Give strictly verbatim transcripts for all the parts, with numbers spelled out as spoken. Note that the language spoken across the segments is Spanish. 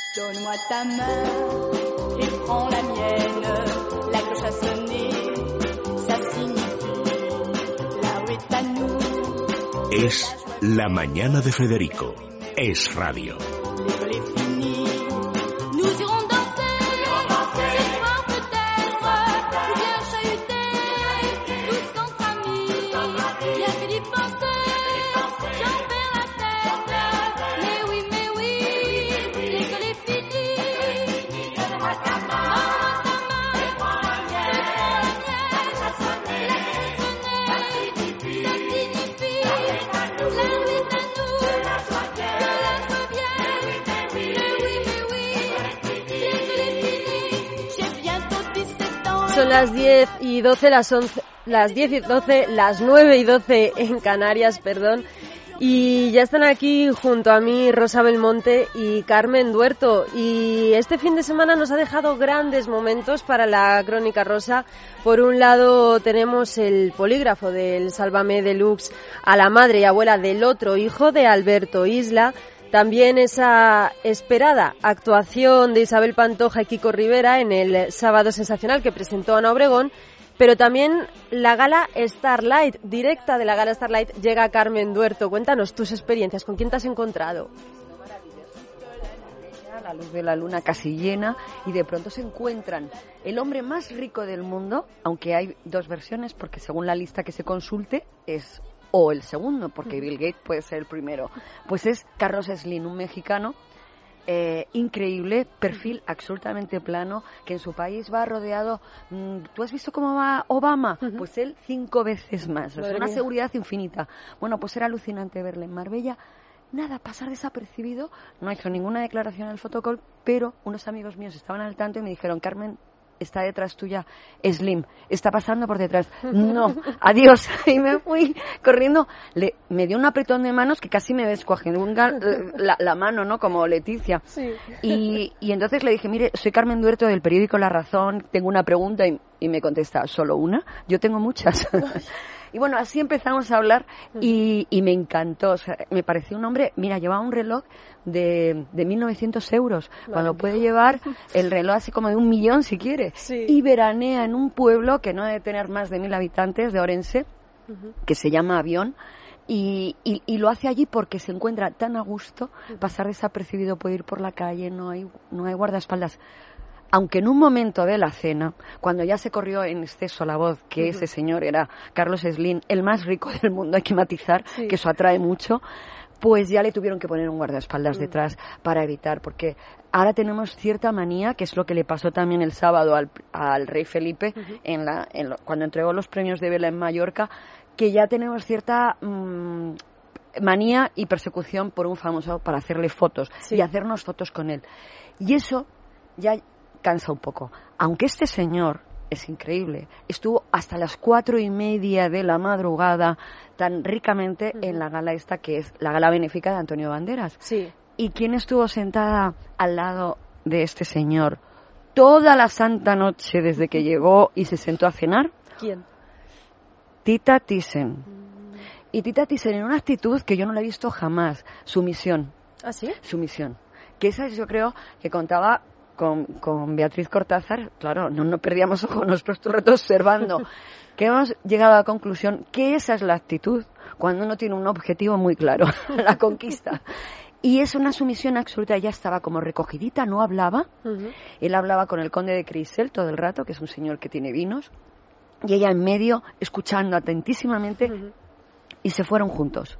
Donne-moi ta main et prends la mienne. La cloche a sonné, ça signifie la où est à nous. Es La Mañana de Federico. Es radio. L'école est finie, nous irons danser, ce soir peut-être, ou bien chahuter, tous entre amis, bien que d'y penser, j'en perds la tête, mais oui, mais oui, l'école est finie, donne-moi ta main, donne-moi ta main, ça sonne, ça signifie, ça signifie, la vie est à nous, que la joie vienne. Son las diez y doce, las once, las diez y doce, las nueve y doce en Canarias, perdón. Y ya están aquí junto a mí Rosa Belmonte y Carmen Duerto. Y este fin de semana nos ha dejado grandes momentos para la Crónica Rosa. Por un lado tenemos el polígrafo del Sálvame Deluxe a la madre y abuela del otro hijo de Alberto Isla. También esa esperada actuación de Isabel Pantoja y Kiko Rivera en el Sábado Sensacional que presentó Ana Obregón, pero también la gala Starlight, directa de la gala Starlight, llega Carmen Duerto. Cuéntanos tus experiencias, ¿con quién te has encontrado? La luz de la luna casi llena y de pronto se encuentran el hombre más rico del mundo, aunque hay dos versiones porque según la lista que se consulte es o el segundo, porque Bill Gates puede ser el primero, pues es Carlos Slim, un mexicano eh, increíble, perfil absolutamente plano, que en su país va rodeado, mmm, ¿tú has visto cómo va Obama? Uh-huh. Pues él cinco veces más, o sea, una seguridad infinita. Bueno, pues era alucinante verle en Marbella, nada, pasar desapercibido, no ha hecho ninguna declaración en el fotocall, pero unos amigos míos estaban al tanto y me dijeron, Carmen, está detrás tuya Slim, está pasando por detrás. No, adiós. Y me fui corriendo. Le, me dio un apretón de manos que casi me descuajunga la, la mano, ¿no? Como Leticia. Sí. Y, y entonces le dije, mire, soy Carmen Duerto del periódico La Razón, tengo una pregunta y, y me contesta, ¿solo una? Yo tengo muchas. Y bueno, así empezamos a hablar y, y me encantó. O sea, me pareció un hombre, mira, llevaba un reloj de, de mil novecientos euros, vale, cuando puede llevar el reloj así como de un millón si quiere. Sí. Y veranea en un pueblo que no debe tener más de mil habitantes, de Orense, uh-huh, que se llama Avión. Y, y, y lo hace allí porque se encuentra tan a gusto, pasar desapercibido, puede ir por la calle, no hay, no hay guardaespaldas. Aunque en un momento de la cena, cuando ya se corrió en exceso la voz que uh-huh, ese señor era Carlos Slim, el más rico del mundo, hay que matizar, sí, que eso atrae mucho, pues ya le tuvieron que poner un guardaespaldas uh-huh detrás para evitar, porque ahora tenemos cierta manía, que es lo que le pasó también el sábado al, al rey Felipe, uh-huh, en la, en lo, cuando entregó los premios de vela en Mallorca, que ya tenemos cierta mmm, manía y persecución por un famoso para hacerle fotos, sí, y hacernos fotos con él. Y eso ya cansa un poco, aunque este señor es increíble, estuvo hasta las cuatro y media de la madrugada tan ricamente uh-huh en la gala esta que es la gala benéfica de Antonio Banderas. Sí. ¿Y quién estuvo sentada al lado de este señor toda la santa noche desde que llegó y se sentó a cenar? ¿Quién? Tita Thyssen. Mm. Y Tita Thyssen en una actitud que yo no la he visto jamás, sumisión. ¿Ah, sí? Sumisión. Que esa yo creo que contaba Con, con Beatriz Cortázar, claro, no, no perdíamos ojo nosotros todo el rato observando, que hemos llegado a la conclusión que esa es la actitud cuando uno tiene un objetivo muy claro, la conquista. Y es una sumisión absoluta, ella estaba como recogidita, no hablaba, uh-huh, él hablaba con el conde de Crisel todo el rato, que es un señor que tiene vinos, y ella en medio, escuchando atentísimamente, uh-huh, y se fueron juntos.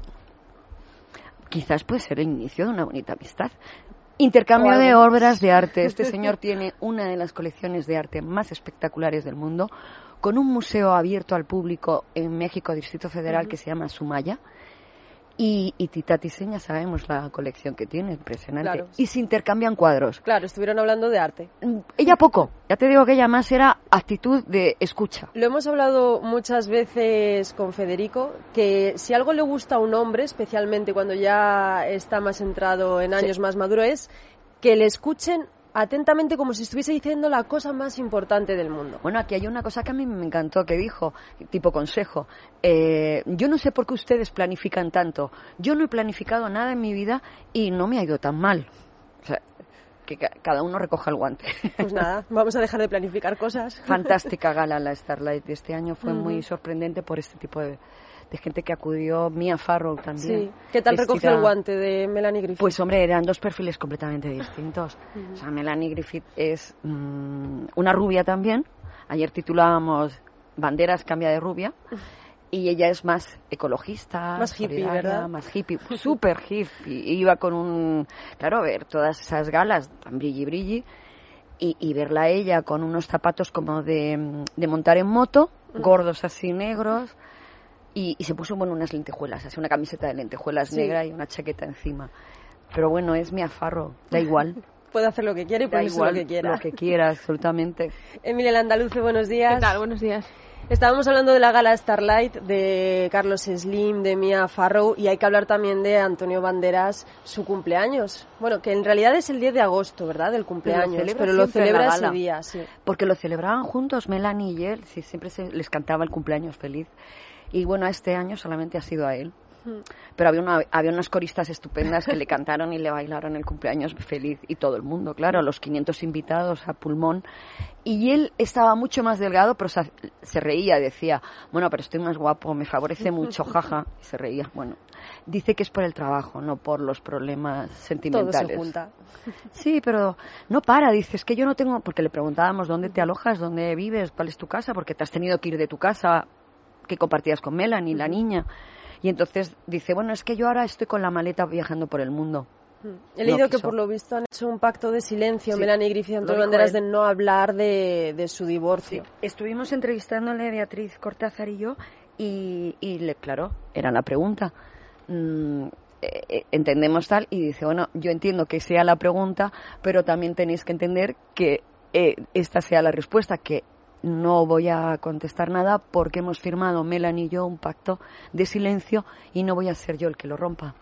Quizás puede ser el inicio de una bonita amistad. Intercambio de obras de arte. Este señor tiene una de las colecciones de arte más espectaculares del mundo, con un museo abierto al público en México, Distrito Federal, uh-huh, que se llama Sumaya. Y, y Tita Thyssen, ya sabemos la colección que tiene, impresionante. Claro. Y se intercambian cuadros. Claro, estuvieron hablando de arte. Ella poco, ya te digo que ella más era actitud de escucha. Lo hemos hablado muchas veces con Federico, que si algo le gusta a un hombre, especialmente cuando ya está más entrado en años, sí, más maduro, es que le escuchen atentamente como si estuviese diciendo la cosa más importante del mundo. Bueno, aquí hay una cosa que a mí me encantó, que dijo, tipo consejo. Eh, yo no sé por qué ustedes planifican tanto. Yo no he planificado nada en mi vida y no me ha ido tan mal. O sea, que ca- cada uno recoja el guante. Pues nada, vamos a dejar de planificar cosas. Fantástica gala la Starlight de este año, fue Ujú. muy sorprendente por este tipo de, de gente que acudió. Mia Farrow también. Sí. ¿Qué tal vestida- recogió el guante de Melanie Griffith? Pues hombre, eran dos perfiles completamente distintos. Ujú. O sea, Melanie Griffith es mm, una rubia también. Ayer titulábamos Banderas cambia de rubia. Y ella es más ecologista, Más hippie, solidaria, ¿verdad? más hippie, súper hippie. Y iba con un... Claro, ver todas esas galas tan brilli brilli y, y verla a ella con unos zapatos como de, de montar en moto, gordos así negros, y, y se puso, bueno, unas lentejuelas, así una camiseta de lentejuelas Sí. negra y una chaqueta encima. Pero bueno, es Mia Farrow, da igual. Puede hacer lo que quiera y Da ponerse igual lo que quiera. lo que quiera, absolutamente. Emilia Landaluce, buenos días. ¿Qué tal? Buenos días. Estábamos hablando de la gala Starlight, de Carlos Slim, de Mia Farrow, y hay que hablar también de Antonio Banderas, su cumpleaños. Bueno, que en realidad es el diez de agosto, ¿verdad?, del cumpleaños, celebra pero lo siempre en la celebra ese gala. día, sí. Porque lo celebraban juntos Melanie y él, sí, siempre se les cantaba el cumpleaños feliz. Y bueno, este año solamente ha sido a él. Pero había, una, había unas coristas estupendas que le cantaron y le bailaron el cumpleaños feliz, y todo el mundo, claro, los quinientos invitados a pulmón. Y él estaba mucho más delgado, pero se, se reía, decía, bueno, pero estoy más guapo, me favorece mucho, jaja, y se reía. Bueno, dice que es por el trabajo, no por los problemas Todo sentimentales. se junta. Sí, pero no para, dices que yo no tengo, porque le preguntábamos dónde te alojas, dónde vives, cuál es tu casa, porque te has tenido que ir de tu casa que compartías con Melanie, la niña. Y entonces dice, bueno, es que yo ahora estoy con la maleta viajando por el mundo. He leído No que quiso. por lo visto han hecho un pacto de silencio, Sí, Melanie Griffith y lo Antonio dijo Banderas, él. de no hablar de, de su divorcio. Estuvimos entrevistándole Beatriz Cortázar y yo, y, y le, claro, era la pregunta. Mm, eh, eh, entendemos tal, y dice, bueno, yo entiendo que sea la pregunta, pero también tenéis que entender que eh, esta sea la respuesta, que no voy a contestar nada porque hemos firmado Melanie y yo un pacto de silencio y no voy a ser yo el que lo rompa.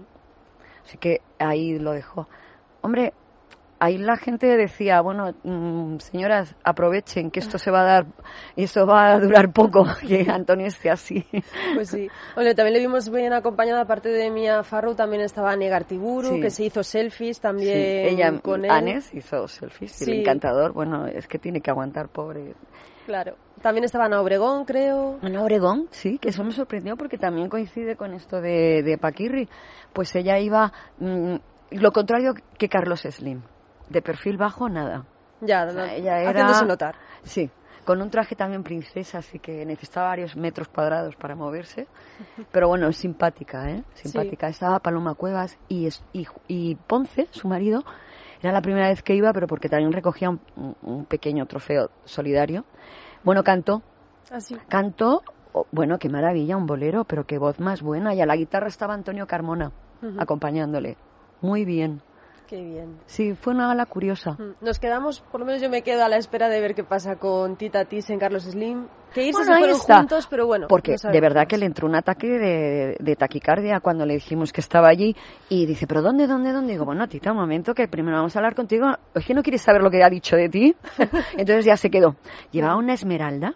Así que ahí lo dejó. Hombre, ahí la gente decía, bueno, mmm, señoras, aprovechen que esto se va a dar, esto va a durar poco, que Antonio esté así. Pues sí. Bueno, también le vimos bien acompañada, aparte de Mia Farrow, también estaba Ane Gartiburu, Sí. que se hizo selfies Sí, también ella, con él. Anes, hizo selfies, y Sí. el encantador, bueno, es que tiene que aguantar, pobre. Claro. También estaba Ana Obregón, creo. Ana Obregón, sí, que eso me sorprendió porque también coincide con esto de, de Paquirri. Pues ella iba, mmm, lo contrario que Carlos Slim, de perfil bajo, nada. Ya, O sea, no, ella era- haciéndose notar. Sí, con un traje también princesa, así que necesitaba varios metros cuadrados para moverse. Pero bueno, es simpática, ¿eh? Simpática. Estaba Paloma Cuevas y, es- y, y Ponce, su marido, era la primera vez que iba, pero porque también recogía un, un pequeño trofeo solidario. Bueno, cantó, Así. cantó, oh, bueno, qué maravilla, un bolero, pero qué voz más buena. Y a la guitarra estaba Antonio Carmona, Ujú. acompañándole. Muy bien. Qué bien. Sí, fue una gala curiosa. Nos quedamos, por lo menos yo me quedo a la espera de ver qué pasa con Tita Thyssen, Carlos Slim. Que irse Bueno, se ahí fueron está. juntos, pero bueno. Porque no sabemos de verdad más. que le entró un ataque de, de taquicardia cuando le dijimos que estaba allí, y dice, ¿pero dónde, dónde, dónde? Digo, bueno, Tita, un momento, que primero vamos a hablar contigo. ¿Es que no quieres saber lo que ha dicho de ti? Entonces ya se quedó. Llevaba una esmeralda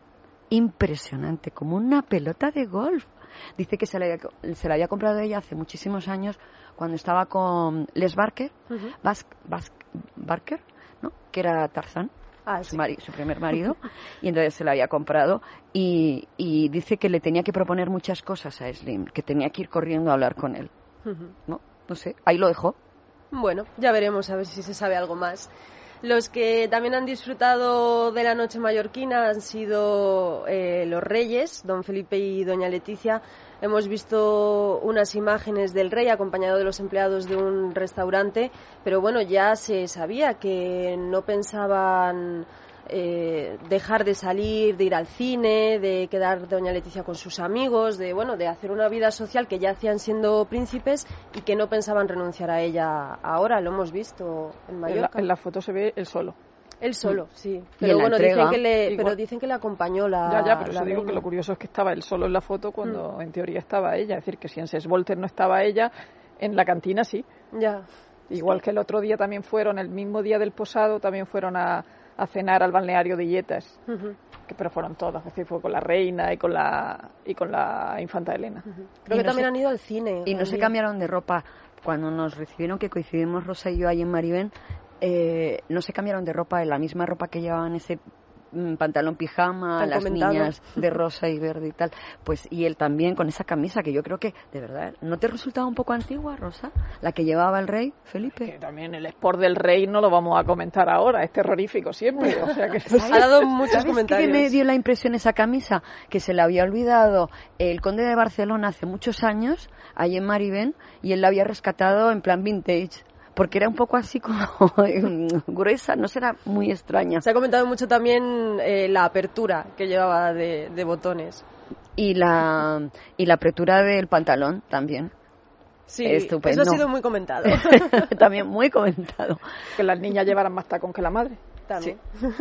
impresionante, como una pelota de golf. Dice que se la había, se la había comprado ella hace muchísimos años cuando estaba con Les Barker, Ujú. Bas, Bas- Barker, ¿no? Que era Tarzán. Ah, Su, sí. mari- su primer marido, y entonces se la había comprado, y, y dice que le tenía que proponer muchas cosas a Slim, que tenía que ir corriendo a hablar con él. Ujú. No, no sé, ahí lo dejó. Bueno, ya veremos a ver si se sabe algo más. Los que también han disfrutado de la noche mallorquina han sido eh, los reyes, don Felipe y doña Leticia. Hemos visto unas imágenes del rey acompañado de los empleados de un restaurante, pero bueno, ya se sabía que no pensaban eh, dejar de salir, de ir al cine, de quedar doña Leticia con sus amigos, de bueno, de hacer una vida social que ya hacían siendo príncipes y que no pensaban renunciar a ella ahora. Lo hemos visto en En la, Mallorca. en la foto se ve él solo. Él solo, sí. en Pero la bueno, entrega, dicen que le, igual. pero dicen que le acompañó la. ya, ya, pero la eso digo que reina. lo curioso es que estaba él solo en la foto cuando en teoría estaba ella. Es decir, que si en Sesvolter no estaba ella, en la cantina sí. Ya. Igual que el otro día también fueron, el mismo día del posado, también fueron a, a cenar al balneario de Illetas. Ujú. que, pero fueron todas, es decir, fue con la reina y con la y con la infanta Elena. Creo Y que no también se- han ido al cine. Y no se cambiaron de ropa. Cuando nos recibieron, que coincidimos Rosa y yo ahí en Maribén, eh, no se cambiaron de ropa, en la misma ropa que llevaban ese mm, pantalón pijama, Tan las comentado. niñas de rosa y verde y tal. Pues y él también con esa camisa que yo creo que, de verdad, ¿no te resultaba un poco antigua, Rosa? La que llevaba el rey Felipe. Que también el sport del rey no lo vamos a comentar ahora, es terrorífico siempre, o sea que Ha dado muchos ¿Sabes comentarios. qué me dio la impresión esa camisa? Que se la había olvidado el conde de Barcelona hace muchos años, ahí en Maribén, y él la había rescatado en plan vintage, porque era un poco así como gruesa, no será muy extraña. Se ha comentado mucho también eh, la apertura que llevaba de, de botones. Y la, y la apretura del pantalón también. Sí, Estupendo. eso ha sido muy comentado. También muy comentado. que las niñas llevaran más tacón que la madre. También.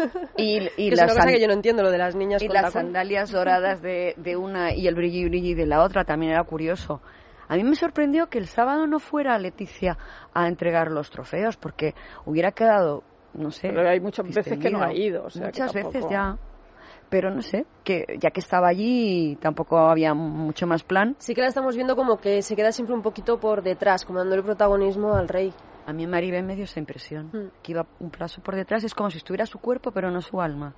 Y, y Que es las una cosa san- que yo no entiendo, lo de las niñas y con las tacón. sandalias doradas de, de una y el brilli brilli de la otra también era curioso. A mí me sorprendió que el sábado no fuera Leticia a entregar los trofeos, porque hubiera quedado, no sé... Pero hay muchas veces que no ha distendido. ido. O sea, que Muchas tampoco- veces ya. Pero no sé, que ya que estaba allí tampoco había mucho más plan. Sí que la estamos viendo como que se queda siempre un poquito por detrás, como dando el protagonismo al rey. A mí en Maribén me dio esa impresión, Mm. que iba un paso por detrás, es como si estuviera su cuerpo pero no su alma.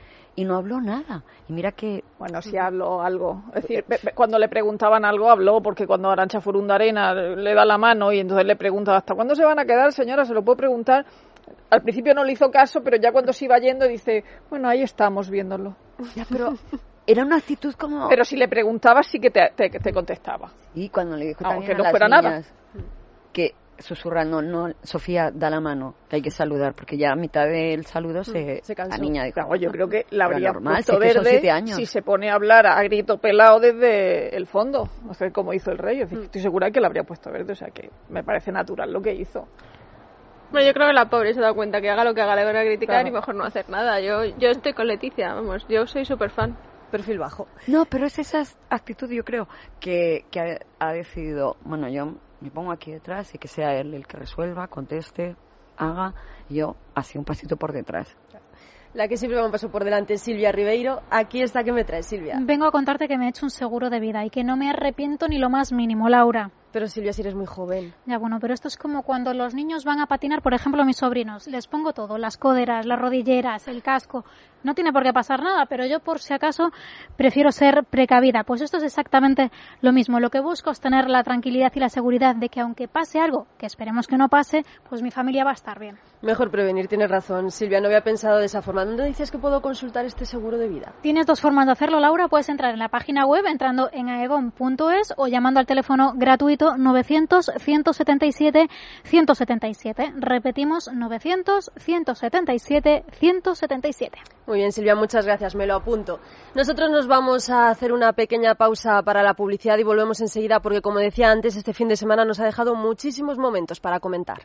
Y no habló nada. Y mira que... Bueno, sí habló algo. Es decir, be- be- cuando le preguntaban algo, habló, porque cuando Arantxa Furundarena le da la mano y entonces le pregunta, ¿hasta cuándo se van a quedar, señora? Se lo puedo preguntar. Al principio no le hizo caso, pero ya cuando se iba yendo dice, bueno, ahí estamos viéndolo. Ya, pero era una actitud como... Pero si le preguntabas sí que te, te, te contestaba. Y cuando le dijo Aunque también no a las fuera nada. niñas que susurrando, no, Sofía, da la mano, que hay que saludar, porque ya a mitad del saludo se, se cansó. la niña dijo, Claro, yo creo que la pero habría normal, puesto si es que son verde siete años. si se pone a hablar a grito pelado desde el fondo, o sea, como hizo el rey. Es decir, estoy segura de que la habría puesto verde, o sea que me parece natural lo que hizo. Bueno, yo creo que la pobre se ha dado cuenta que haga lo que haga le van a criticar Claro. y mejor no hacer nada. Yo yo estoy con Leticia, vamos, yo soy súper fan. Perfil bajo. No, pero es esa actitud, yo creo, que, que ha, ha decidido, bueno, yo me pongo aquí detrás y que sea él el que resuelva, conteste, haga, y yo así un pasito por detrás. La que siempre va un paso por delante es Silvia Ribeiro. Aquí está, ¿qué me traes, Silvia? Vengo a contarte que me he hecho un seguro de vida y que no me arrepiento ni lo más mínimo, Laura. Pero Silvia, si eres muy joven. Ya bueno, pero esto es como cuando los niños van a patinar, por ejemplo, mis sobrinos. Les pongo todo, las coderas, las rodilleras, el casco. No tiene por qué pasar nada, pero yo por si acaso prefiero ser precavida. Pues esto es exactamente lo mismo. Lo que busco es tener la tranquilidad y la seguridad de que aunque pase algo, que esperemos que no pase, pues mi familia va a estar bien. Mejor prevenir, tienes razón. Silvia, no había pensado de esa forma. ¿Dónde dices que puedo consultar este seguro de vida? Tienes dos formas de hacerlo, Laura. Puedes entrar en la página web entrando en aegon punto es o llamando al teléfono gratuito novecientos, ciento setenta y siete, ciento setenta y siete. Repetimos, novecientos, ciento setenta y siete, ciento setenta y siete. Muy bien, Silvia, muchas gracias, me lo apunto. Nosotros nos vamos a hacer una pequeña pausa para la publicidad y volvemos enseguida porque, como decía antes, este fin de semana nos ha dejado muchísimos momentos para comentar.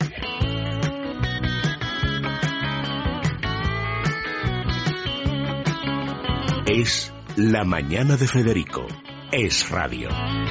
Es La Mañana de Federico. Es radio.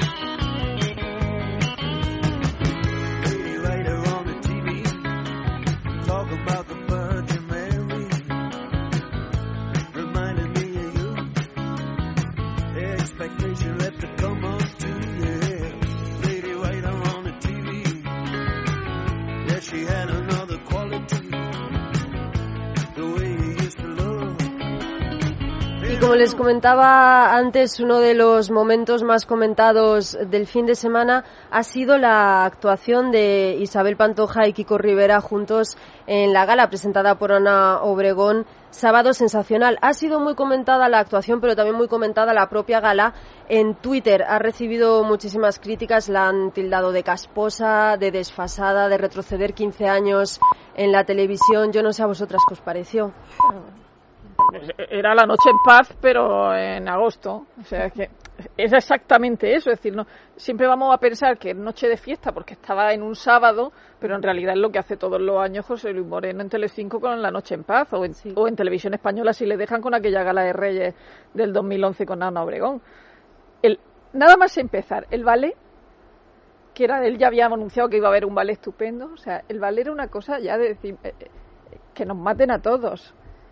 Y como les comentaba antes, uno de los momentos más comentados del fin de semana ha sido la actuación de Isabel Pantoja y Kiko Rivera juntos en la gala presentada por Ana Obregón, Sábado Sensacional. Ha sido muy comentada la actuación, pero también muy comentada la propia gala en Twitter. Ha recibido muchísimas críticas, la han tildado de casposa, de desfasada, de retroceder quince años en la televisión. Yo no sé a vosotras qué os pareció. Era La Noche en Paz, pero en agosto. O sea, es que es exactamente eso. Es decir, no, siempre vamos a pensar que es noche de fiesta porque estaba en un sábado, pero en realidad es lo que hace todos los años José Luis Moreno en Telecinco con La Noche en Paz, o en, sí. o en Televisión Española si le dejan con aquella gala de Reyes del dos mil once con Ana Obregón. El, nada más empezar, el ballet, que era él ya había anunciado que iba a haber un ballet estupendo. O sea, el ballet era una cosa ya de decir, eh, que nos maten a todos.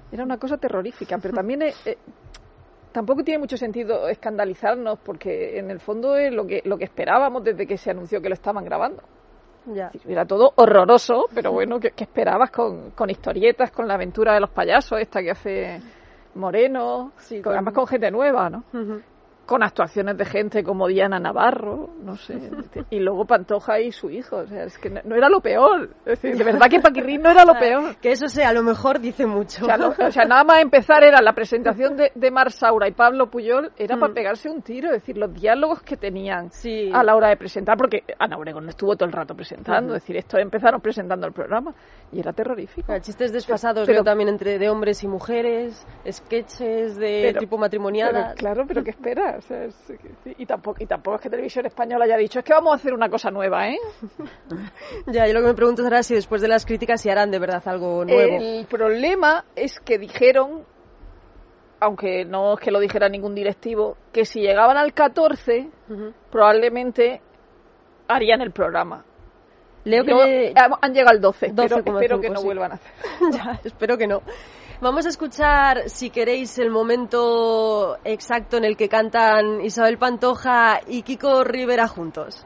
Era una cosa terrorífica, pero también eh, eh, tampoco tiene mucho sentido escandalizarnos, porque en el fondo es lo que, lo que esperábamos desde que se anunció que lo estaban grabando. Ya. Era todo horroroso, pero bueno, ¿qué, qué esperabas con, con historietas, con la aventura de los payasos, esta que hace Moreno, Sí, con, con- además con gente nueva, ¿no? Ujú. Con actuaciones de gente como Diana Navarro, no sé, y luego Pantoja y su hijo, o sea, es que no, no era lo peor, es decir, de verdad que Paquirrín no era lo peor. Que eso sea, a lo mejor dice mucho. O sea, no- o sea, nada más empezar era la presentación de, de Mar Saura y Pablo Puyol, era Mm. para pegarse un tiro, es decir, los diálogos que tenían Sí. a la hora de presentar, porque Ana Obregón no estuvo todo el rato presentando, Ujú. es decir, estos empezaron presentando el programa y era terrorífico. Ah, Chistes desfasados Pero- veo también entre de hombres y mujeres, sketches de Pero- tipo Pero, matrimoniada. claro, pero ¿qué esperas? O sea, es- sí, y, tampoco, y tampoco es que Televisión Española haya dicho, es que vamos a hacer una cosa nueva, ¿eh? Ya, yo lo que me pregunto será si después de las críticas si harán de verdad algo nuevo. El problema es que dijeron, aunque no es que lo dijera ningún directivo, que si llegaban al catorce, Ujú. probablemente harían el programa. Leo que Yo- le- han- han llegado al doce, doce pero coma espero cinco, que no sí. vuelvan a hacer. Ya, espero que no. Vamos a escuchar, si queréis, el momento exacto en el que cantan Isabel Pantoja y Kiko Rivera juntos.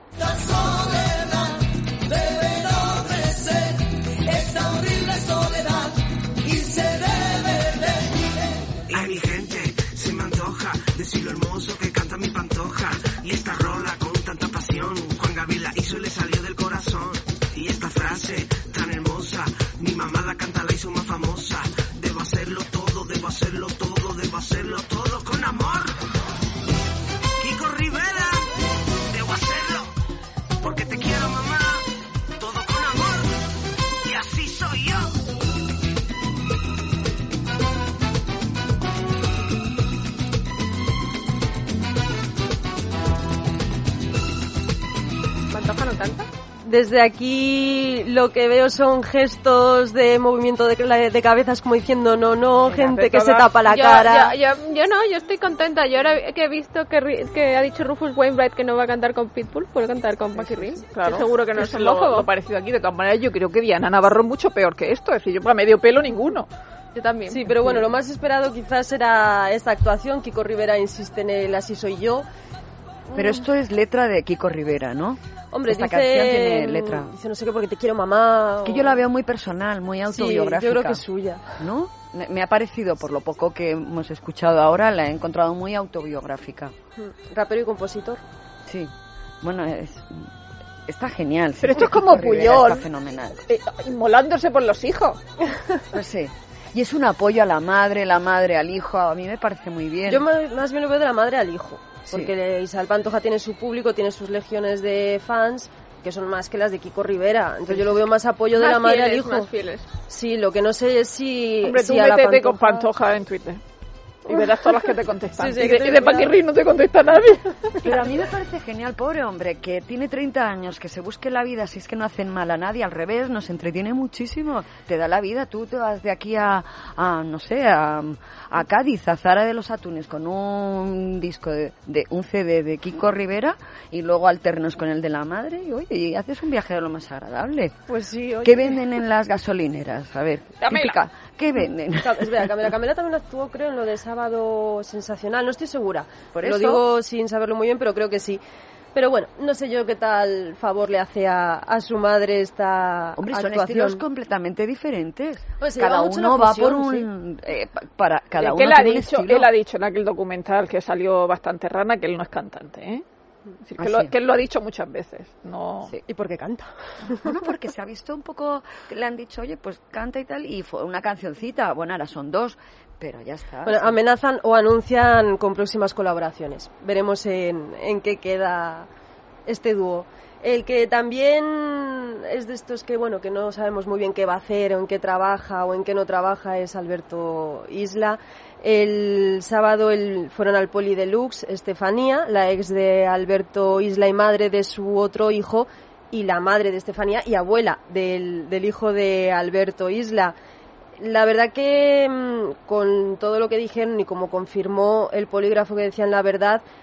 Ay, mi gente, se me antoja decir lo hermoso que canta mi Pantoja. Y esta rola con tanta pasión, Juan Gabriel la hizo y le salió del corazón. Y esta frase tan hermosa, mi mamá la canta, la hizo más famosa. Debo hacerlo todo, debo hacerlo todo, debo hacerlo todo con amor. Kiko Rivera, debo hacerlo, porque te quiero, mamá, todo con amor. Y así soy yo. ¿Pantoja no canta? Desde aquí lo que veo son gestos de movimiento de, de cabezas como diciendo no, no, Mira, gente de que se todas- tapa la yo, cara. Yo, yo, yo no, yo estoy contenta. Yo ahora que he visto que, Ri- que ha dicho Rufus Wainwright que no va a cantar con Pitbull, puede cantar con Paquirrín. Claro, Seguro que no es es lo, homófobo. lo parecido aquí. De todas maneras, yo creo que Diana Navarro es mucho peor que esto. Es decir, yo para medio pelo ninguno. Yo también. Sí, pero bueno, lo más esperado quizás era esta actuación. Kiko Rivera insiste en el así soy yo. Pero esto es letra de Kiko Rivera, ¿no? Hombre, Esta dice, canción tiene letra. dice no sé qué porque te quiero mamá. Es que o- yo la veo muy personal, muy Sí, autobiográfica. yo creo que es suya. ¿No? Me me ha parecido, por lo poco que hemos escuchado ahora, la he encontrado muy autobiográfica. Mm, Rapero y compositor. Sí. Bueno, es, está genial. sí, Pero esto este es como Kiko Rivera Puyol. Está fenomenal. Eh, inmolándose por los hijos. No sé. Y es un apoyo a la madre, la madre al hijo. A mí me parece muy bien. Yo más, más bien lo veo de la madre al hijo. Sí. Porque Isabel Pantoja tiene su público, tiene sus legiones de fans, que son más que las de Kiko Rivera. Entonces yo lo veo más apoyo de Más la madre fieles, al hijo. más fieles. Sí, lo que no sé es si... Hombre, si tú a la métete con Pantoja- Pantoja en Twitter. Y verás todas las que te contestan. Sí, sí, y que de, te- y de Paquirrín no te contesta nadie. Pero a mí me parece genial, pobre hombre, que tiene treinta años, que se busque la vida, si es que no hacen mal a nadie, al revés, nos entretiene muchísimo, te da la vida, tú te vas de aquí a, a no sé, a, a Cádiz, a Zara de los Atunes, con un disco de, de un C D de Kiko Rivera y luego alternos con el de la madre y oye, y haces un viaje de lo más agradable. Pues sí, oye. ¿Qué venden en las gasolineras? A ver, Camela. típica, ¿qué venden? Ca- Es verdad, Camela, Camela también actuó, creo, en lo de Sábado Sensacional. No estoy segura. Por Lo eso. digo sin saberlo muy bien, pero creo que sí. Pero bueno, no sé yo qué tal favor le hace a, a su madre esta Hombre, son actuación. estilos completamente diferentes. Pues se cada lleva mucho la uno va fusión, por un... eh, pa- para, cada Eh, uno que él ha tiene un dicho, estilo. él ha dicho en aquel documental que salió bastante rana que él no es cantante, ¿eh? Es decir, que, Ah, lo, sí. que él lo ha dicho muchas veces. No. Sí. ¿Y por qué canta? Bueno, porque se ha visto un poco... que le han dicho, oye, pues canta y tal, y fue una cancioncita. Bueno, ahora son dos, pero ya está. Bueno, sí. amenazan o anuncian con próximas colaboraciones. Veremos en, en qué queda este dúo. El que también es de estos que, bueno, que no sabemos muy bien qué va a hacer o en qué trabaja o en qué no trabaja es Alberto Isla. El sábado el, fueron al Poli Deluxe Estefanía, la ex de Alberto Isla y madre de su otro hijo, y la madre de Estefanía y abuela del, del hijo de Alberto Isla. La verdad que mmm, con todo lo que dijeron y como confirmó el polígrafo que decían la verdad,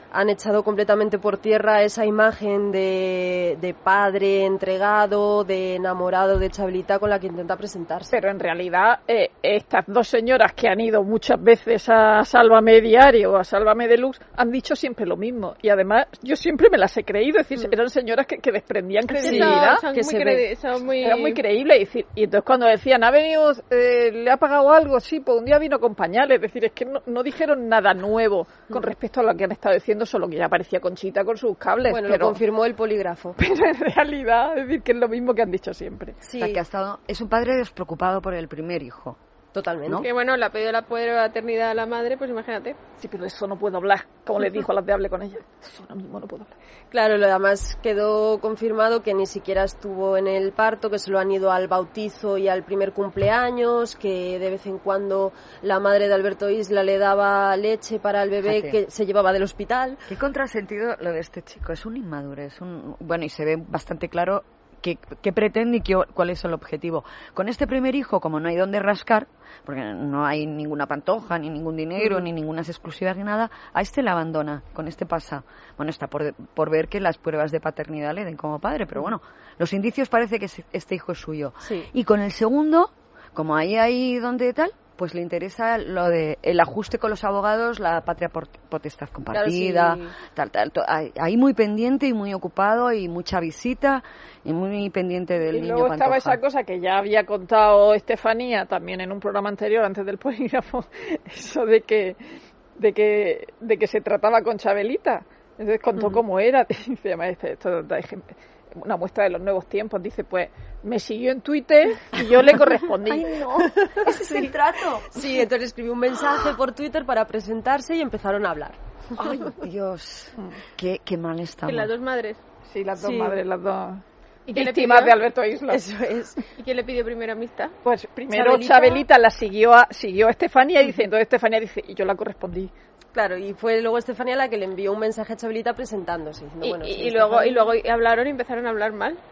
han echado completamente por tierra esa imagen de, de padre entregado, de enamorado de Chabelita con la que intenta presentarse. Pero en realidad eh, estas dos señoras que han ido muchas veces a Sálvame Diario o a Sálvame Deluxe han dicho siempre lo mismo, y además yo siempre me las he creído, es decir, mm. eran señoras que, que desprendían credibilidad, sí, son, son que muy se credi- son muy... era muy creíble, y, decir, y entonces cuando decían ha venido, eh, le ha pagado algo, sí, pues un día vino con pañales, es decir, es que no, no dijeron nada nuevo con respecto a lo que han estado diciendo, solo que ya aparecía Conchita con sus cables. Bueno, pero, lo confirmó el polígrafo. Pero en realidad, es decir, que es lo mismo que han dicho siempre. Sí. O sea, que ha estado, es un padre despreocupado por el primer hijo. Totalmente. ¿No? Que bueno, le ha pedido la paternidad a la madre, pues imagínate. Sí, pero eso no puedo hablar, como les dijo a las de hable con ella. Eso ahora mismo no puedo hablar. Claro, lo además quedó confirmado que ni siquiera estuvo en el parto, que solo han ido al bautizo y al primer cumpleaños, que de vez en cuando la madre de Alberto Isla le daba leche para el bebé Fíjate. que se llevaba del hospital. Qué contrasentido lo de este chico, es un inmaduro, es un... Bueno, y se ve bastante claro qué, qué pretende y qué, cuál es el objetivo. Con este primer hijo, como no hay dónde rascar, porque no hay ninguna pantoja, ni ningún dinero, uh-huh. ni ninguna exclusividad ni nada, a este la abandona, con este pasa. Bueno, está por, por ver que las pruebas de paternidad le den como padre, pero bueno, los indicios parece que este hijo es suyo. Sí. Y con el segundo, como ahí hay donde tal, pues le interesa lo de el ajuste con los abogados, la patria potestad compartida, claro, sí. tal, tal, to, ahí muy pendiente y muy ocupado y mucha visita y muy pendiente del y niño luego Pantoja. Estaba esa cosa que ya había contado Estefanía también en un programa anterior antes del polígrafo, eso de que de que de que se trataba con Chabelita. Entonces contó uh-huh. cómo era, dice, además, esto, esto, una muestra de los nuevos tiempos, dice, pues me siguió en Twitter y yo le correspondí. Ay, no, ese es el trato. Sí, entonces escribió un mensaje por Twitter para presentarse y empezaron a hablar. Ay, Dios, qué, qué mal estamos. ¿Y las dos madres? Sí, las dos sí. madres, las dos ¿Y víctimas de Alberto Isla. Eso es. ¿Y quién le pidió primero amistad? Pues primero Chabelita, Chabelita la siguió a, siguió a Estefanía y dice, entonces Estefanía dice, y yo la correspondí. Claro, y fue luego Estefanía la que le envió un mensaje a Chabelita presentándose. Diciendo, y bueno, y, sí, y luego y luego hablaron y empezaron a hablar mal.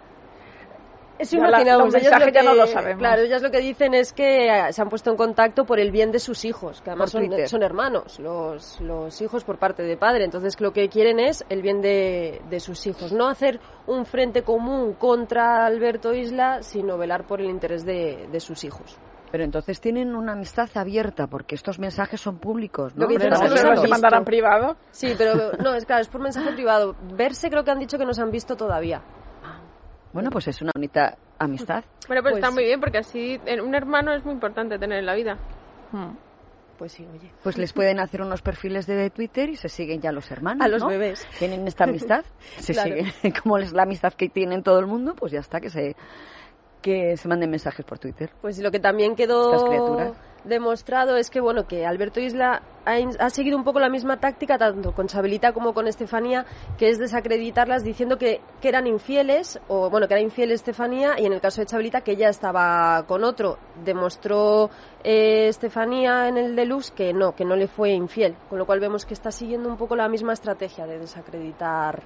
Eso ya imaginamos, la, los mensajes que, ya no lo sabemos. Claro, ellas lo que dicen es que se han puesto en contacto por el bien de sus hijos, que además son, son hermanos, los, los hijos por parte de padre. Entonces lo que quieren es el bien de, de sus hijos. No hacer un frente común contra Alberto Isla, sino velar por el interés de, de sus hijos. Pero entonces tienen una amistad abierta, porque estos mensajes son públicos, ¿no? Lo que dicen no, es que no no se mandarán privado. Sí, pero no, es claro, es por mensaje privado. Verse creo que han dicho que no se han visto todavía. Bueno, pues es una bonita amistad. Bueno, pues, Pues- está muy bien, porque así en- un hermano es muy importante tener en la vida. Hmm. Pues sí, oye. Pues les pueden hacer unos perfiles de Twitter y se siguen ya los hermanos, A los ¿no? bebés. Tienen esta amistad, se Claro. siguen, como es la amistad que tienen todo el mundo, pues ya está, que se que se manden mensajes por Twitter. Pues lo que también Estas quedó criaturas. demostrado es que bueno que Alberto Isla ha, in- ha seguido un poco la misma táctica tanto con Chabelita como con Estefanía, que es desacreditarlas diciendo que, que eran infieles, o bueno, que era infiel Estefanía, y en el caso de Chabelita que ella estaba con otro. Demostró eh, Estefanía en el Deluxe que no, que no le fue infiel, con lo cual vemos que está siguiendo un poco la misma estrategia de desacreditar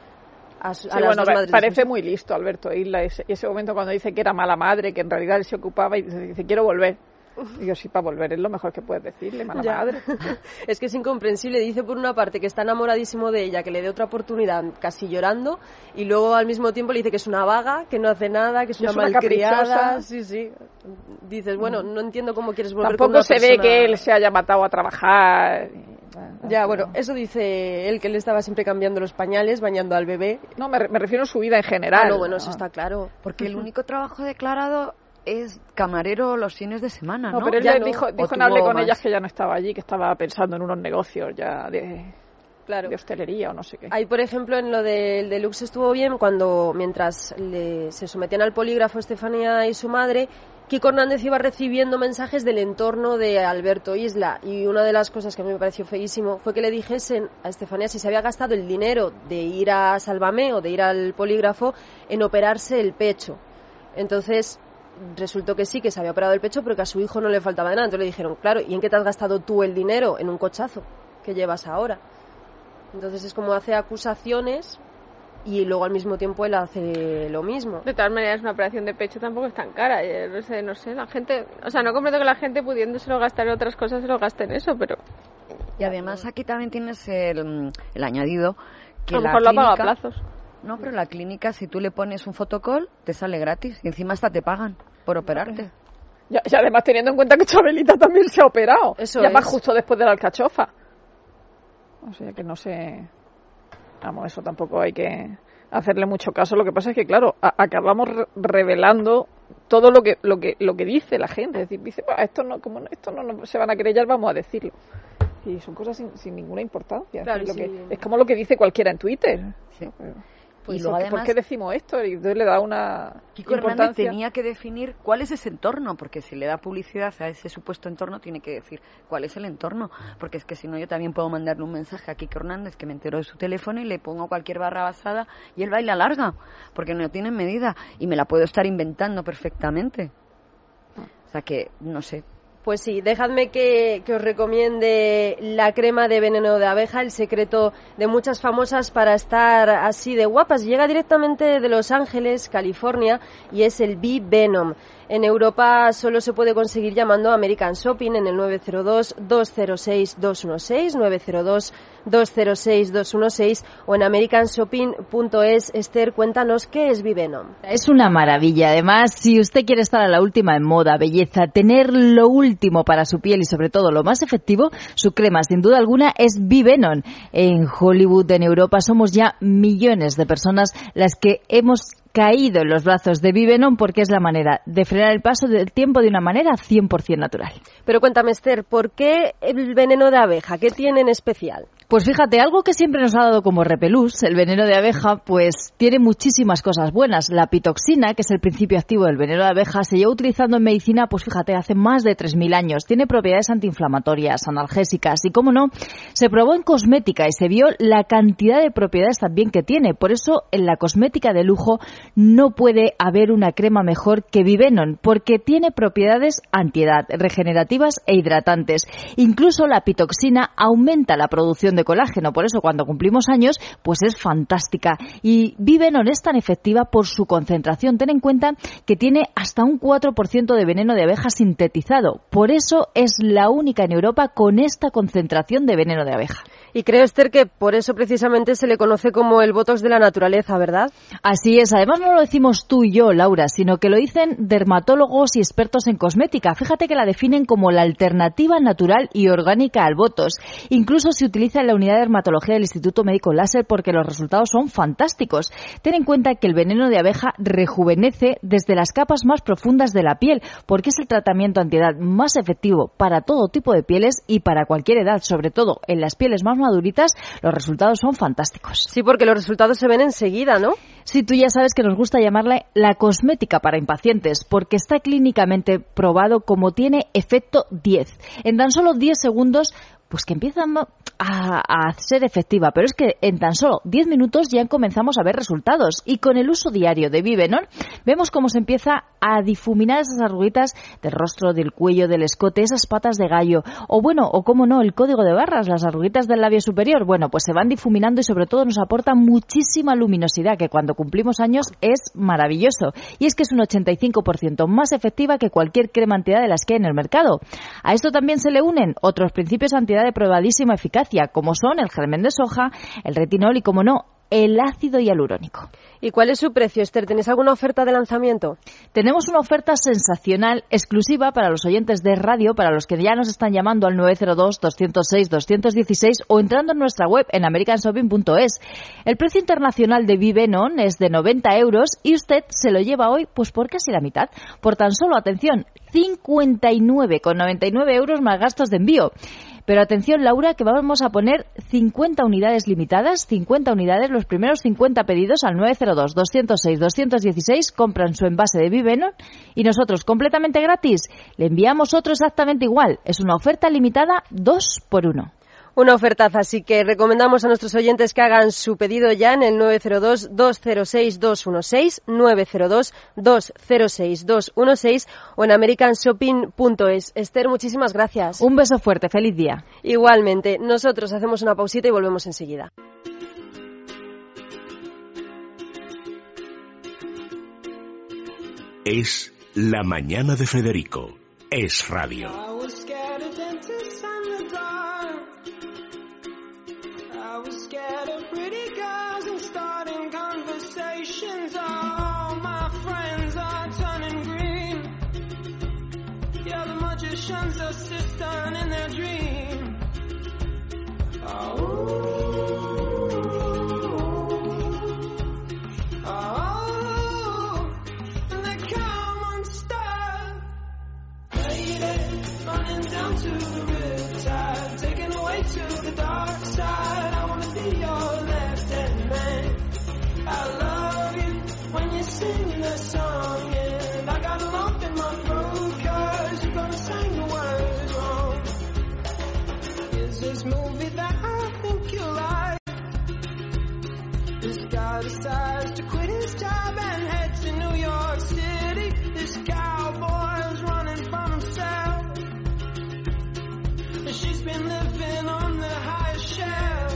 a, su- a Sí, las bueno, dos pa- madres. parece muy listo Alberto Isla ese, ese momento cuando dice que era mala madre, que en realidad él se ocupaba y dice, dice, quiero volver. Y yo, sí, para volver es lo mejor que puedes decirle, mala Ya. madre. Es que es incomprensible. Dice por una parte que está enamoradísimo de ella, que le dé otra oportunidad casi llorando, y luego al mismo tiempo le dice que es una vaga, que no hace nada, que es Que una es una malcriada. caprichosa. Sí, sí. Dices, bueno, no entiendo cómo quieres volver con Tampoco una se ve persona- que él se haya matado a trabajar. Ya, bueno, eso dice él, que él estaba siempre cambiando los pañales, bañando al bebé. No, me, re- me refiero a su vida en general. Ah, no, bueno, eso ¿no? está claro. Porque el único trabajo declarado es camarero los fines de semana, ¿no? No, pero él Ya le no. dijo, ¿O dijo en tuvo Hable con más? ellas que ya no estaba allí, que estaba pensando en unos negocios ya de, Claro. de hostelería o no sé qué. Ahí, por ejemplo, en lo del Deluxe estuvo bien cuando, mientras le- se sometían al polígrafo Estefanía y su madre, Kiko Hernández iba recibiendo mensajes del entorno de Alberto Isla, y una de las cosas que a mí me pareció feísimo fue que le dijesen a Estefanía si se había gastado el dinero de ir a Sálvame o de ir al polígrafo en operarse el pecho. Entonces resultó que sí, que se había operado el pecho, pero que a su hijo no le faltaba de nada. Entonces le dijeron, claro, ¿y en qué te has gastado tú el dinero? En un cochazo que llevas ahora. Entonces es como hace acusaciones y luego al mismo tiempo él hace lo mismo. De todas maneras, una operación de pecho tampoco es tan cara. eh, No sé, no sé, la gente... O sea, no comprendo que la gente pudiéndoselo gastar en otras cosas se lo gaste en eso, pero... Y además aquí también tienes el, el añadido que a lo la mejor lo clínica, paga a plazos. No, pero la clínica, si tú le pones un fotocall, te sale gratis y encima hasta te pagan por operarte. Y, y además teniendo en cuenta que Chabelita también se ha operado. Eso y además es. justo después de la alcachofa. O sea que no sé... Vamos, eso tampoco hay que hacerle mucho caso. Lo que pasa es que, claro, a, acabamos re- revelando todo lo que lo que lo que dice la gente. Es decir, dice, bah, esto no, como no, esto no, no se van a querellar, vamos a decirlo. Y son cosas sin, sin ninguna importancia. Claro, es, lo sí. que, es como lo que dice cualquiera en Twitter. Sí. Pero, Y eso, luego ¿por además- qué decimos esto? Y entonces le da una Kiko Hernández importancia. tenía que definir cuál es ese entorno, porque si le da publicidad a ese supuesto entorno, tiene que decir cuál es el entorno, porque es que si no yo también puedo mandarle un mensaje a Kiko Hernández que me entero de su teléfono y le pongo cualquier barra basada y él va y la larga, porque no tiene medida y me la puedo estar inventando perfectamente. O sea que, no sé. Pues sí, dejadme que, que os recomiende la crema de veneno de abeja, el secreto de muchas famosas para estar así de guapas. Llega directamente de Los Ángeles, California, y es el Bee Venom. En Europa solo se puede conseguir llamando a American Shopping en el nueve cero dos, dos cero seis, dos uno seis, nueve cero dos, dos cero seis, dos uno seis o en american shopping punto es. Esther, cuéntanos qué es Bee Venom. Es una maravilla. Además, si usted quiere estar a la última en moda, belleza, tener lo último para su piel y sobre todo lo más efectivo, su crema sin duda alguna es Bee Venom. En Hollywood, en Europa, somos ya millones de personas las que hemos caído en los brazos de Bee Venom porque es la manera de frenar el paso del tiempo de una manera cien por ciento natural. Pero cuéntame, Esther, ¿por qué el veneno de abeja? ¿Qué tiene en especial? Pues fíjate, algo que siempre nos ha dado como repelús, el veneno de abeja, pues tiene muchísimas cosas buenas. La pitoxina, que es el principio activo del veneno de abeja, se lleva utilizando en medicina, pues fíjate, hace más de tres mil años. Tiene propiedades antiinflamatorias, analgésicas y, cómo no, se probó en cosmética y se vio la cantidad de propiedades también que tiene. Por eso, en la cosmética de lujo no puede haber una crema mejor que Bee Venom, porque tiene propiedades antiedad, regenerativas e hidratantes. Incluso la pitoxina aumenta la producción de colágeno, por eso cuando cumplimos años, pues es fantástica. Y Bee Venom es tan efectiva por su concentración. Ten en cuenta que tiene hasta un cuatro por ciento de veneno de abeja sintetizado. Por eso es la única en Europa con esta concentración de veneno de abeja. Y creo, Esther, que por eso precisamente se le conoce como el botox de la naturaleza, ¿verdad? Así es. Además no lo decimos tú y yo, Laura, sino que lo dicen dermatólogos y expertos en cosmética. Fíjate que la definen como la alternativa natural y orgánica al botox. Incluso se utiliza en la unidad de dermatología del Instituto Médico Láser porque los resultados son fantásticos. Ten en cuenta que el veneno de abeja rejuvenece desde las capas más profundas de la piel porque es el tratamiento antiedad más efectivo para todo tipo de pieles y para cualquier edad, sobre todo en las pieles más maduritas, los resultados son fantásticos. Sí, porque los resultados se ven enseguida, ¿no? Sí, tú ya sabes que nos gusta llamarle la cosmética para impacientes, porque está clínicamente probado como tiene efecto diez. En tan solo diez segundos, pues que empiezan a, a ser efectiva, pero es que en tan solo diez minutos ya comenzamos a ver resultados y con el uso diario de Bee Venom vemos cómo se empieza a difuminar esas arruguitas del rostro, del cuello, del escote, esas patas de gallo o bueno, o cómo no, el código de barras, las arruguitas del labio superior, bueno, pues se van difuminando y sobre todo nos aporta muchísima luminosidad que cuando cumplimos años es maravilloso y es que es un ochenta y cinco por ciento más efectiva que cualquier crema antiedad de las que hay en el mercado. A esto también se le unen otros principios antiedad de probadísima eficacia, como son el germen de soja, el retinol y, como no, el ácido hialurónico. ¿Y cuál es su precio, Esther? ¿Tenéis alguna oferta de lanzamiento? Tenemos una oferta sensacional, exclusiva para los oyentes de radio, para los que ya nos están llamando al nueve cero dos, dos cero seis, dos uno seis o entrando en nuestra web en american shopping punto es. El precio internacional de Bee Venom es de noventa euros y usted se lo lleva hoy pues por casi la mitad, por tan solo, atención, cincuenta y nueve con noventa y nueve euros más gastos de envío. Pero atención, Laura, que vamos a poner cincuenta unidades limitadas, cincuenta unidades, los primeros cincuenta pedidos al nueve cero dos, dos cero seis, dos uno seis, compran su envase de Bee Venom y nosotros, completamente gratis, le enviamos otro exactamente igual. Es una oferta limitada dos por uno. Una ofertaza, así que recomendamos a nuestros oyentes que hagan su pedido ya en el nueve cero dos, dos cero seis, dos uno seis, nueve cero dos, dos cero seis, dos uno seis o en american shopping punto es. Esther, muchísimas gracias. Un beso fuerte, feliz día. Igualmente, nosotros hacemos una pausita y volvemos enseguida. Es La Mañana de Federico. Es radio. politicians assist on in their dream. Oh, oh, and they come unstuck. Lady, running down to the riptide, taken away to the dark side. I wanna be your left-hand man. I love you when you sing the song, and I got a lump in my throat 'cause you're gonna sing the words wrong. Is this movie that I think you like? This guy decides to quit his job and head to New York City. This cowboy's running from himself. She's been living on the highest shelf.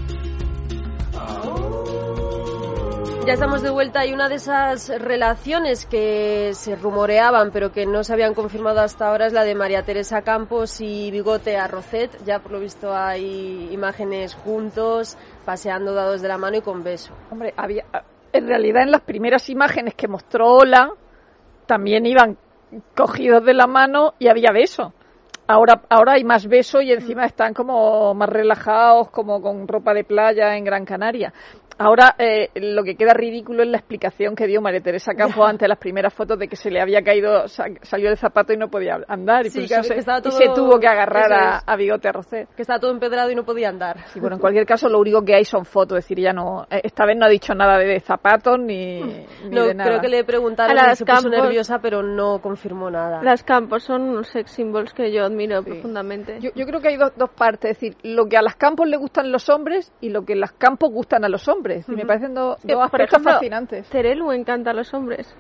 Oh. Ya estamos de vuelta y una de esas relaciones que se rumoreaban pero que no se habían confirmado hasta ahora es la de María Teresa Campos y Bigote Arrocet. Ya por lo visto hay imágenes juntos, paseando dados de la mano y con beso. Hombre, había, en realidad en las primeras imágenes que mostró Ola también iban cogidos de la mano y había beso. Ahora, ahora hay más beso y encima están como más relajados, como con ropa de playa en Gran Canaria. Ahora eh, lo que queda ridículo es la explicación que dio María Teresa Campos ante las primeras fotos de que se le había caído, salió del zapato y no podía andar y, sí, por eso que, se, que todo, y se tuvo que agarrar a, es, a Bigote Arrocet. Que estaba todo empedrado y no podía andar. Sí, bueno, en cualquier caso lo único que hay son fotos, es decir, ya no, esta vez no ha dicho nada de zapatos ni, ni no, de nada. Creo que le preguntaron y se puso nerviosa pero no confirmó nada. Las Campos son unos sex symbols que yo admiro sí. profundamente. Yo, yo creo que hay dos, dos partes, es decir, lo que a las Campos le gustan los hombres y lo que las Campos gustan a los hombres. Y uh-huh. me parecen dos, dos aspectos por ejemplo, fascinantes. Terelu encanta a los hombres.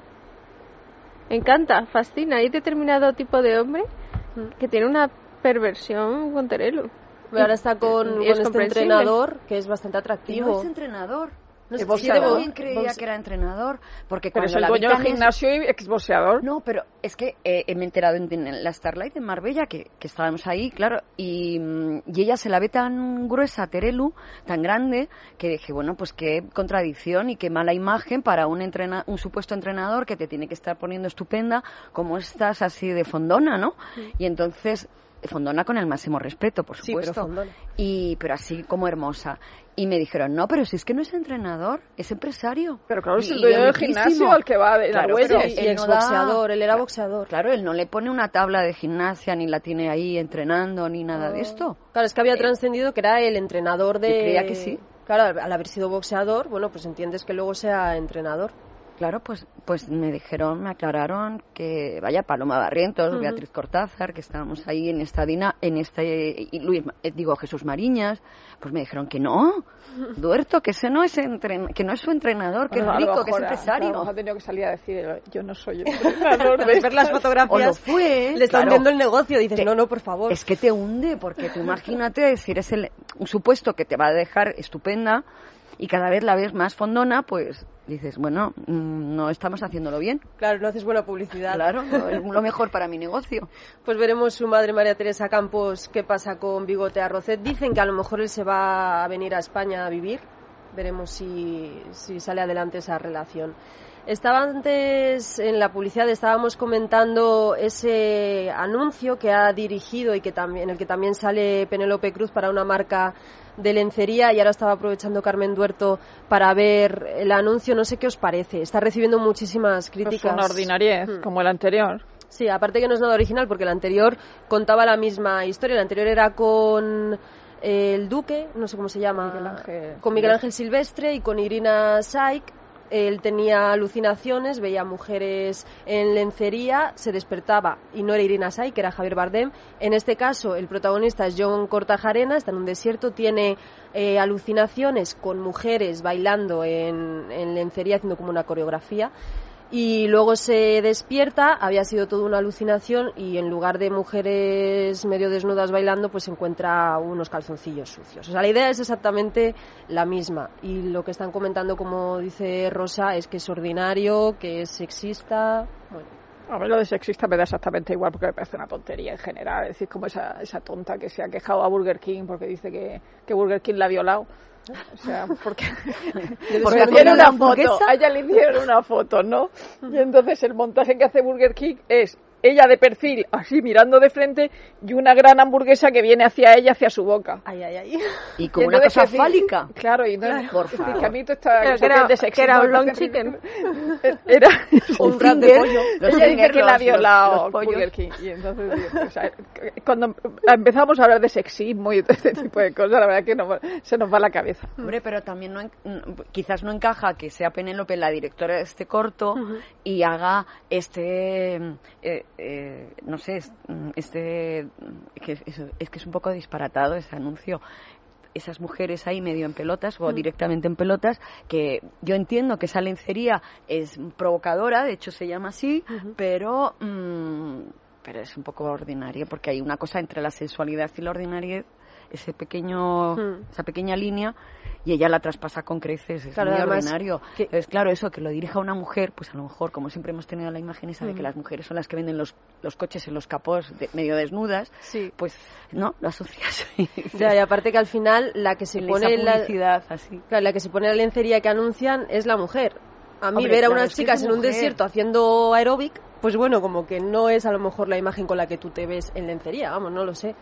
Encanta, fascina. Hay determinado tipo de hombre que tiene una perversión con Terelu. Ahora está con, con este entrenador que es bastante atractivo. No es entrenador. No sé, es yo también creía Boxe... que era entrenador. Porque pero cuando es el dueño del gimnasio y exboxeador. No, pero es que eh, me he enterado en, en la Starlight en Marbella, que, que estábamos ahí, claro, y, y ella se la ve tan gruesa, Terelu, tan grande, que dije, bueno, pues qué contradicción y qué mala imagen para un, entrena, un supuesto entrenador que te tiene que estar poniendo estupenda, como estás así de fondona, ¿no? Sí. Y entonces... Fondona con el máximo respeto, por supuesto. Sí, pero fondona. Y, pero así como hermosa. Y me dijeron, no, pero si es que no es entrenador, es empresario. Pero claro, es el dueño del gimnasio al que va de claro, la huella. Y ex boxeador, él era boxeador. Claro, él no le pone una tabla de gimnasia, ni la tiene ahí entrenando, ni nada no. de esto. Claro, es que había eh, trascendido que era el entrenador de... Yo creía que sí. Claro, al haber sido boxeador, bueno, pues entiendes que luego sea entrenador. Claro, pues pues me dijeron, me aclararon que vaya Paloma Barrientos, uh-huh. Beatriz Cortázar, que estábamos ahí en esta dina, en este y Luis, digo Jesús Mariñas, pues me dijeron que no, Duerto, que ese no es entren, que no es su entrenador, que bueno, es rico, que es empresario. No, ha tenido que salir a decir, yo no soy entrenador. De ver las fotografías, o lo fue, le están claro, viendo el negocio, dices, te, no, no, por favor. Es que te hunde, porque tú imagínate decir, es el, un supuesto que te va a dejar estupenda y cada vez la ves más fondona, pues dices, bueno, no estamos haciéndolo bien. Claro, no haces buena publicidad. Claro, no, es lo mejor para mi negocio. Pues veremos su madre María Teresa Campos qué pasa con Bigote Arrocet. Dicen que a lo mejor él se va a venir a España a vivir. Veremos si, si sale adelante esa relación. Estaba antes en la publicidad, estábamos comentando ese anuncio que ha dirigido y que también, en el que también sale Penélope Cruz para una marca de lencería, y ahora estaba aprovechando Carmen Duerto para ver el anuncio. No sé qué os parece, está recibiendo muchísimas críticas. Pues una ordinariez, hmm. como el anterior. Sí, aparte que no es nada original porque el anterior contaba la misma historia. El anterior era con el Duque, no sé cómo se llama, Miguel Ángel, con Miguel Ángel Silvestre y con Irina Shayk. Él tenía alucinaciones, veía mujeres en lencería, se despertaba y no era Irina Shayk, que era Javier Bardem. En este caso, el protagonista es John Cortajarena, está en un desierto, tiene eh, alucinaciones con mujeres bailando en, en lencería, haciendo como una coreografía. Y luego se despierta, había sido toda una alucinación y en lugar de mujeres medio desnudas bailando, pues encuentra unos calzoncillos sucios. O sea, la idea es exactamente la misma. Y lo que están comentando, como dice Rosa, es que es ordinario, que es sexista. Bueno. A ver, lo de sexista me da exactamente igual porque me parece una tontería en general. Es decir, como esa, esa tonta que se ha quejado a Burger King porque dice que, que Burger King la ha violado. O sea, porque, porque le hicieron una foto, a ella le hicieron una foto, ¿no? Y entonces el montaje que hace Burger King es ella de perfil, así mirando de frente, y una gran hamburguesa que viene hacia ella, hacia su boca. Ay, ay, ay. Y con una cosa decir, fálica. Claro, y no, Claro, por es favor. que a mí todo está Pero que era, de sexismo, que era un me long parece- chicken. Era Un un wrap de finger. pollo. Los Ella dice finger, que la ha los- violado los- los pollos. Burger King. Y entonces, digo, o sea, cuando empezamos a hablar de sexismo y todo este tipo de cosas, la verdad que nos va- se nos va la cabeza. Hombre, pero también no en- quizás no encaja que sea Penélope la directora de este corto y haga este, eh, eh, no sé, es- este, que es, es que es un poco disparatado ese anuncio. Esas mujeres ahí medio en pelotas o directamente en pelotas, que yo entiendo que esa lencería es provocadora, de hecho se llama así, pero mm, pero es un poco ordinario, porque hay una cosa entre la sensualidad y la ordinariedad, ese pequeño, Hmm. esa pequeña línea, y ella la traspasa con creces, es Claro, muy además, ordinario. que- Entonces, claro, eso, que lo dirija una mujer, pues a lo mejor, como siempre hemos tenido la imagen esa de que Ujú. las mujeres son las que venden los, los coches en los capós de- medio desnudas, Sí. pues no, lo asocias. y dices, Ya, y aparte que al final la que se en pone esa la, publicidad así. claro, la que se pone la lencería que anuncian es la mujer. A mí Hombre, ver a claro, unas es que chicas es en un mujer. desierto haciendo aeróbic, pues bueno, como que no es a lo mejor la imagen con la que tú te ves en lencería, vamos, no lo sé.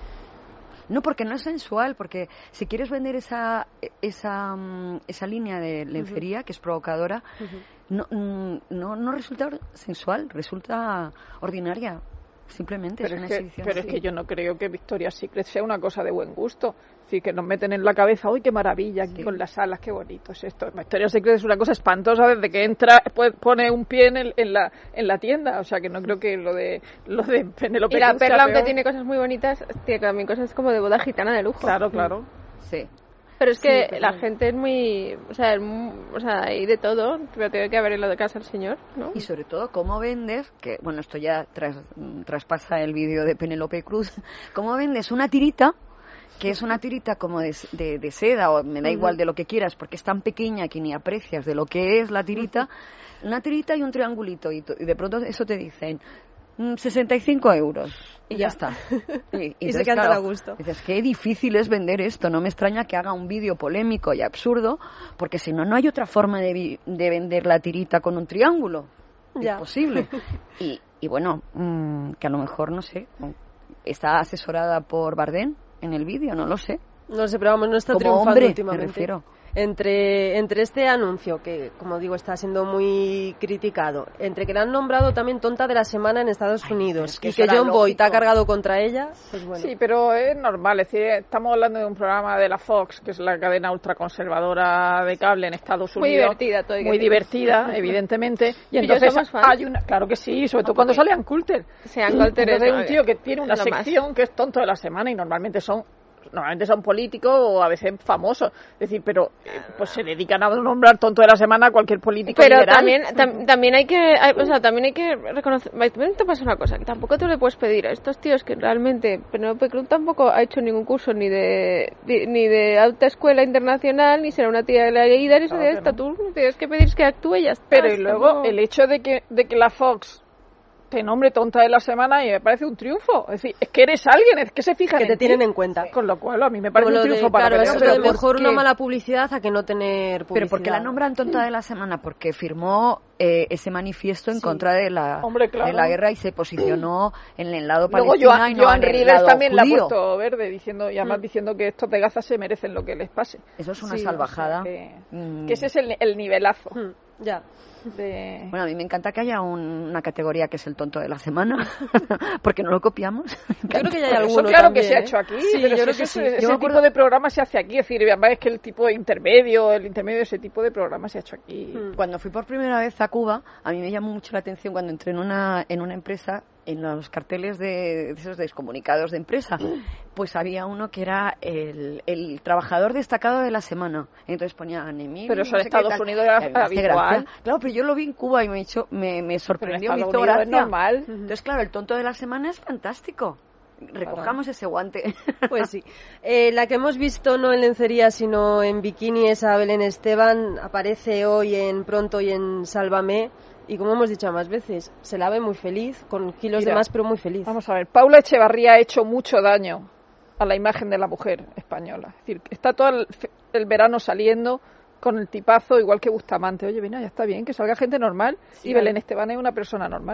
No, porque no es sensual, porque si quieres vender esa esa, mm, esa línea de lencería, que es provocadora, no, mm, no, no resulta or- sensual, resulta ordinaria. Simplemente Pero, es es una que, exhibición. pero es así. que yo no creo que Victoria's Secret sea una cosa de buen gusto. Es decir, que nos meten en la cabeza, ¡uy, qué maravilla! Aquí Sí. con las alas, qué bonito es esto. Victoria's Secret es una cosa espantosa desde que entra, pues, pone un pie en, el- en, la, en la tienda. O sea, que no creo que lo de lo de Penélope Y la Cruz sea perla, aunque peor. tiene cosas muy bonitas, tiene también cosas como de boda gitana de lujo. Claro, claro. Sí. Pero es Sí, que pero la bueno. gente es muy... O sea, es mu- o sea, hay de todo, pero tiene que haber en lo de casa el señor, ¿no? Y sobre todo, cómo vendes, que bueno, esto ya tras, mm, traspasa el vídeo de Penélope Cruz, cómo vendes una tirita, que es una tirita como de, de, de seda, o me da igual de lo que quieras, porque es tan pequeña que ni aprecias de lo que es la tirita, una tirita y un triangulito, y, to- y de pronto eso te dicen mm, sesenta y cinco euros, y ya, Ya. está. Y, Y se entonces, cantan claro, a gusto. dices, qué difícil es vender esto, no me extraña que haga un vídeo polémico y absurdo, porque si no, no hay otra forma de, vi- de vender la tirita con un triángulo. Ya. Es posible. Y, y bueno, mm, que a lo mejor, no sé, está asesorada por Bardem en el vídeo, no lo sé. No sé, pero vamos, no está Como triunfando hombre, me últimamente. refiero. Entre, entre este anuncio, que como digo está siendo muy criticado, entre que la han nombrado también tonta de la semana en Estados Ay, Unidos es que y eso que era John Boyd lógico. ha cargado contra ella, pues bueno. Sí, pero es normal. Es decir, estamos hablando de un programa de la Fox, que es la cadena ultraconservadora de cable en Estados Muy Unidos. divertida, todo hay que Muy decir. divertida, evidentemente. Y Y yo entonces somos fans. hay una... Claro que sí, sobre todo cuando sale Ann Coulter. Sean Coulter Entonces hay es- un tío que tiene una lo más. sección que es tonto de la semana y normalmente son normalmente son políticos o a veces famosos. Es decir, pero eh, pues se dedican a nombrar tonto de la semana a cualquier político Pero liberal. también, tam- también hay que, hay- o sea, también hay que reconocer, también te pasa una cosa, que tampoco te le puedes pedir a estos tíos que realmente, Penélope Cruz tampoco ha hecho ningún curso ni de, ni, ni de alta escuela internacional, ni será una tía de la leída, ni Claro de que esta, no. tú tienes que pedir que actúe y ya está. Pero y es luego como- el hecho de que, de que la Fox te nombre tonta de la semana y me parece un triunfo. Es decir, es que eres alguien, es que se fijan Que te en ti. tienen en cuenta. Con lo cual a mí me parece Como un lo de- triunfo para claro, eso Penélope de Cruz. mejor ¿por una qué? mala publicidad a que no tener publicidad. Pero ¿por qué la nombran tonta de la semana? Porque firmó eh, ese manifiesto en Sí. contra de la, Hombre, claro. de la guerra y se posicionó en el lado Luego palestino Joan, y no Joan en el Rivers lado también la ha judío. puesto verde diciendo y además diciendo que estos de Gaza se merecen lo que les pase. Eso es una Sí, salvajada. o sea que, Mm. que ese es el, el nivelazo Hmm, ya. de... Bueno, a mí me encanta que haya un- una categoría que es el tonto de la semana, porque no lo copiamos. Yo creo que ya hay Eso alguno claro también, que se ha ¿eh? hecho aquí, Sí, pero yo si creo ese, que sí. ese Yo me tipo acuerdo- de programa se hace aquí, es decir, además es que el tipo de intermedio, el intermedio de ese tipo de programa se ha hecho aquí. Hmm. Cuando fui por primera vez a Cuba, a mí me llamó mucho la atención cuando entré en una, en una empresa, en los carteles de, de esos descomunicados de empresa, pues había uno que era el, el trabajador destacado de la semana. Entonces ponía Anemí. Pero eso no en sé qué Estados tal. Unidos era Y a mí me hace habitual. gracia. Claro, pero yo lo vi en Cuba y me, hizo, me, me Pero en sorprendió, me Estados hizo Unidos es gracia. normal. Entonces, claro, el tonto de la semana es fantástico. Recojamos ese guante. Pues sí. Eh, la que hemos visto no en lencería sino en bikini es a Belén Esteban, aparece hoy en Pronto y en Sálvame y como hemos dicho más veces, se la ve muy feliz, con kilos Mira, de más pero muy feliz. Vamos a ver, Paula Echevarría ha hecho mucho daño a la imagen de la mujer española. Es decir, está todo el, el verano saliendo con el tipazo igual que Bustamante. Oye, mira, ya está bien, que salga gente normal Sí, y claro. Belén Esteban es una persona normal.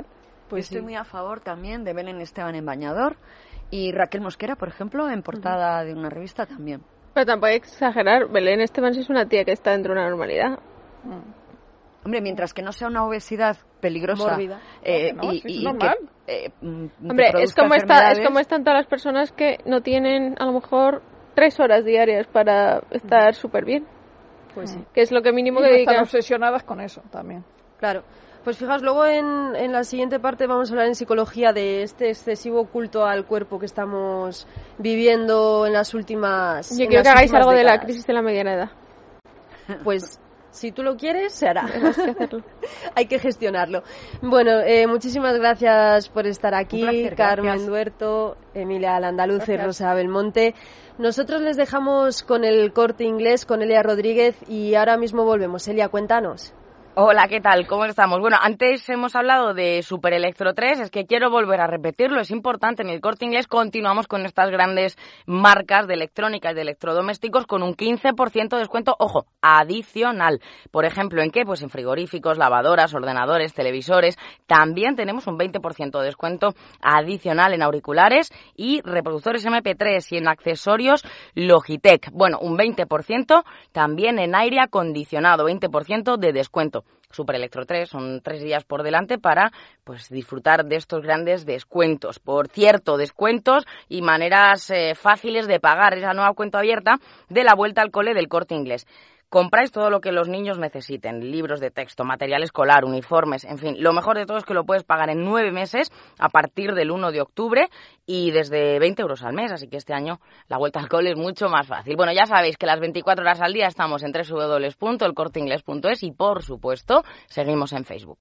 Pues Estoy sí. muy a favor también de Belén Esteban en bañador y Raquel Mosquera, por ejemplo, en portada de una revista también. Pero tampoco hay que exagerar. Belén Esteban sí es una tía que está dentro de una normalidad. Hombre, mientras que no sea una obesidad peligrosa Mórbida. eh, No, y, sí, es y normal. que eh, mm, te Hombre, es produzca como, está, es enfermedades. como están todas las personas que no tienen, a lo mejor, tres horas diarias para estar súper bien. Pues sí. Que es lo que mínimo Y que no están dedican. obsesionadas con eso también. Claro. Pues fijaos, luego en, en la siguiente parte vamos a hablar en psicología de este excesivo culto al cuerpo que estamos viviendo en las últimas Yo en quiero las que hagáis últimas algo de la décadas. crisis de la mediana edad. Pues si tú lo quieres, se hará. Tenemos que hacerlo. Hay que gestionarlo. Bueno, eh, muchísimas gracias por estar aquí, Un placer, Carmen gracias. Duerto, Emilia Landaluz y Gracias. Rosa Belmonte. Nosotros les dejamos con el Corte Inglés, con Elia Rodríguez, y ahora mismo volvemos. Elia, cuéntanos. Hola, ¿qué tal? ¿Cómo estamos? Bueno, antes hemos hablado de Super Electro tres, es que quiero volver a repetirlo, es importante, en el Corte Inglés continuamos con estas grandes marcas de electrónica y de electrodomésticos con un quince por ciento de descuento, ojo, adicional. Por ejemplo, ¿en qué? Pues en frigoríficos, lavadoras, ordenadores, televisores. También tenemos un veinte por ciento de descuento adicional en auriculares y reproductores eme pe tres y en accesorios Logitech. Bueno, un veinte por ciento también en aire acondicionado, veinte por ciento de descuento. Super Electro tres, son tres días por delante para pues disfrutar de estos grandes descuentos. Por cierto, descuentos y maneras eh, fáciles de pagar esa nueva cuenta abierta de la vuelta al cole del Corte Inglés. Compráis todo lo que los niños necesiten, libros de texto, material escolar, uniformes, en fin. Lo mejor de todo es que lo puedes pagar en nueve meses a partir del uno de octubre y desde veinte euros al mes, así que este año la vuelta al cole es mucho más fácil. Bueno, ya sabéis que las veinticuatro horas al día estamos en doble u doble u doble u punto el corte inglés punto es y, por supuesto, seguimos en Facebook.